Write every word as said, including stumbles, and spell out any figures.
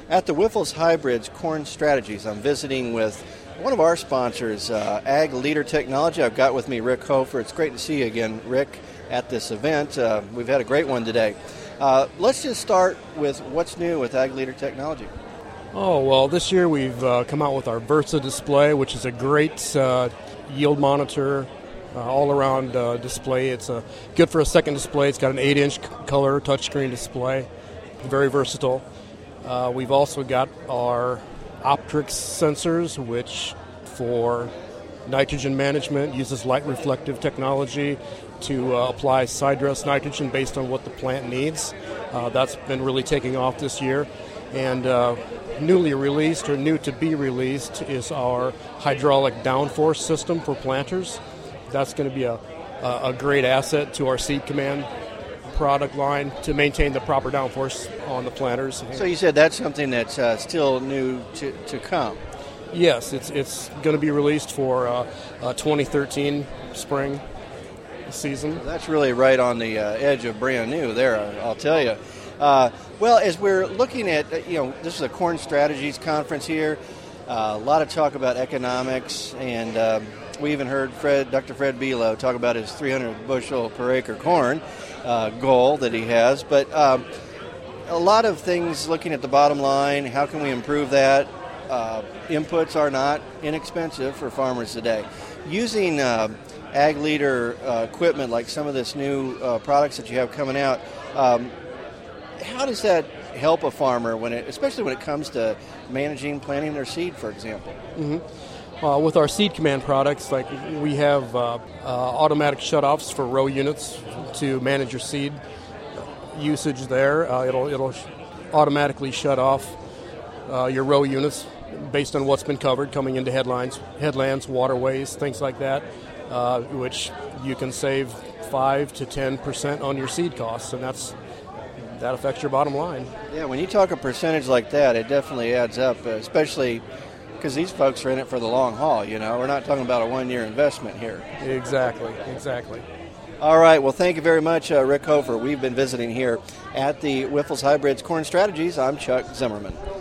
At the Wyffels Hybrids Corn Strategies, I'm visiting with one of our sponsors, uh, Ag Leader Technology. I've got with me Rick Hofer. It's great to see you again, Rick, at this event. Uh, we've had a great one today. Uh, let's just start with what's new with Ag Leader Technology. Oh, well, this year we've uh, come out with our Versa display, which is a great uh, yield monitor, uh, all-around uh, display. It's uh, good for a second display. It's got an eight-inch c- color touchscreen display, very versatile. Uh, we've also got our Optrix sensors, which for nitrogen management uses light reflective technology to uh, apply side dress nitrogen based on what the plant needs. Uh, that's been really taking off this year. And uh, newly released, or new to be released, is our hydraulic downforce system for planters. That's going to be a, a, a great asset to our Seed Command product line to maintain the proper downforce on the planters. So you said that's something that's uh, still new to, to come. Yes, it's it's going to be released for uh, uh, twenty thirteen spring season. That's really right on the uh, edge of brand new there, I'll tell you. Uh, well, as we're looking at, you know, this is a Corn Strategies conference here. Uh, a lot of talk about economics, and um, we even heard Fred, Doctor Fred Belo talk about his three hundred bushel per acre corn uh, goal that he has. But um, a lot of things looking at the bottom line, how can we improve that? Uh, inputs are not inexpensive for farmers today. Using uh, Ag Leader uh, equipment like some of this new uh, products that you have coming out, um, how does that help a farmer when it, especially when it comes to managing, planting their seed, for example? Mm-hmm. Uh, with our Seed Command products, like we have uh, uh, automatic shutoffs for row units to manage your seed usage there. Uh, it'll it'll automatically shut off uh, your row units based on what's been covered coming into headlines, headlands, waterways, things like that, uh, which you can save five to ten percent on your seed costs, and that's that affects your bottom line. Yeah, when you talk a percentage like that, it definitely adds up, especially because these folks are in it for the long haul, you know. We're not talking about a one-year investment here. Exactly, exactly. All right, well, thank you very much, uh, Rick Hofer. We've been visiting here at the Wyffels Hybrids Corn Strategies. I'm Chuck Zimmerman.